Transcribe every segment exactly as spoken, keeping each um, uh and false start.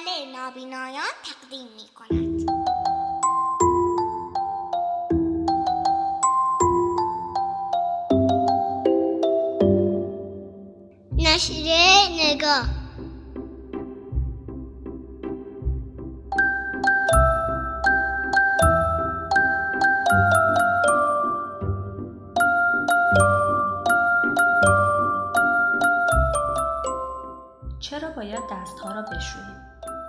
محله نابینایان تقدیم می کند. نشریه نگاه. چرا باید دستها را بشوییم؟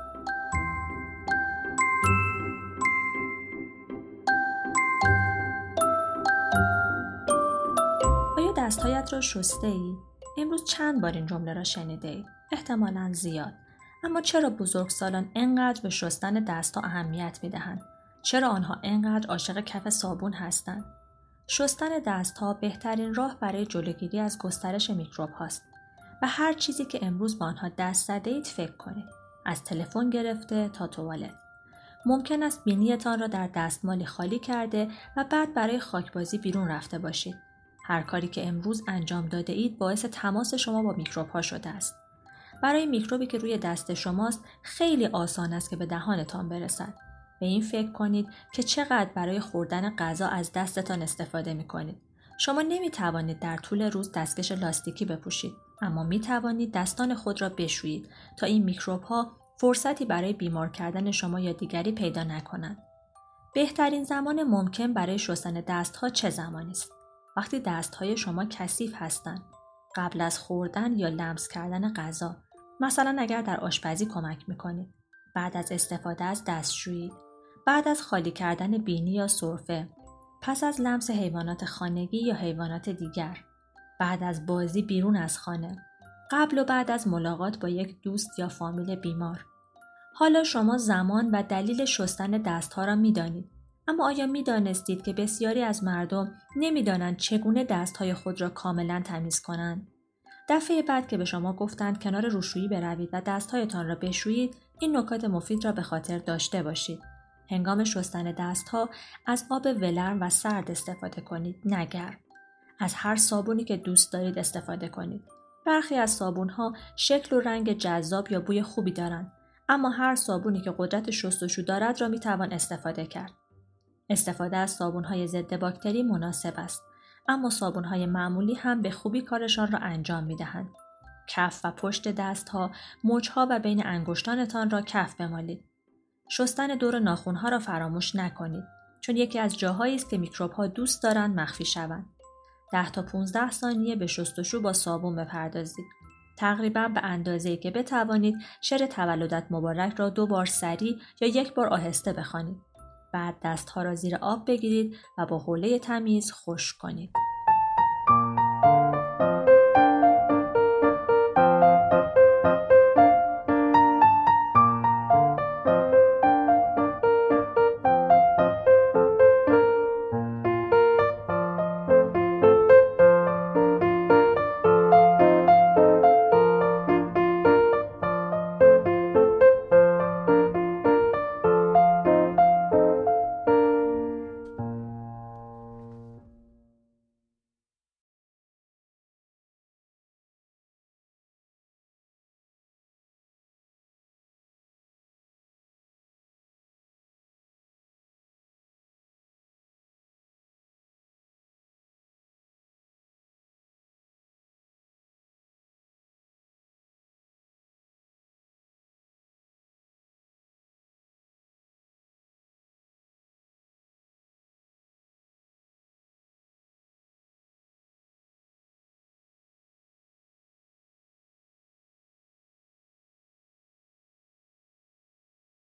آیا دستهایت را شسته ای؟ امروز چند بار این جمله را شنیده ای؟ احتمالاً زیاد. اما چرا بزرگسالان انقدر به شستن دستها اهمیت می دهند؟ چرا آنها انقدر عاشق کف صابون هستند؟ شستن دستها بهترین راه برای جلوگیری از گسترش میکروب هاست. و هر چیزی که امروز با آنها دست زده اید فکر کنید. از تلفن گرفته تا توالت. ممکن است بینیتان را در دستمالی خالی کرده و بعد برای خاکبازی بیرون رفته باشید. هر کاری که امروز انجام داده اید باعث تماس شما با میکروب ها شده است. برای میکروبی که روی دست شماست خیلی آسان است که به دهانتان برسد. به این فکر کنید که چقدر برای خوردن غذا از دستتان استفاده می کنید. شما نمی توانید در طول روز دستکش لاستیکی بپوشید، اما می توانید دستان خود را بشویید تا این میکروب ها فرصتی برای بیمار کردن شما یا دیگری پیدا نکنند. بهترین زمان ممکن برای شستن دستها چه زمانی است؟ وقتی دستهای شما کثیف هستند، قبل از خوردن یا لمس کردن غذا، مثلا اگر در آشپزی کمک می کنید، بعد از استفاده از دستشویی، بعد از خالی کردن بینی یا سرفه، پس از لمس حیوانات خانگی یا حیوانات دیگر، بعد از بازی بیرون از خانه، قبل و بعد از ملاقات با یک دوست یا فامیل بیمار. حالا شما زمان و دلیل شستن دستها را می دانید. اما آیا می دانستید که بسیاری از مردم نمی دانند چگونه دستهای خود را کاملا تمیز کنند؟ دفعه بعد که به شما گفتند کنار روشویی بروید و دستهایتان را بشویید، این نکات مفید را به خاطر داشته باشید. هنگام شستن دستها از آب ولرم و سرد استفاده کنید، نه گرم. از هر صابونی که دوست دارید استفاده کنید. برخی از صابون‌ها شکل و رنگ جذاب یا بوی خوبی دارند، اما هر صابونی که قدرت شستشو دارد را میتوان استفاده کرد. استفاده از صابون‌های ضد باکتری مناسب است، اما صابون‌های معمولی هم به خوبی کارشان را انجام می‌دهند. کف و پشت دست‌ها، مچ‌ها و بین انگشتانتان را کف بمالید. شستن دور ناخن‌ها را فراموش نکنید، چون یکی از جاهایی است که میکروب‌ها دوست دارند مخفی شوند. ده تا پانزده ثانیه به شستشو با صابون بپردازید. تقریباً به اندازه‌ای که بتوانید شعر تولدت مبارک را دو بار سریع یا یک بار آهسته بخوانید. بعد دستها را زیر آب بگیرید و با حوله تمیز خشک کنید.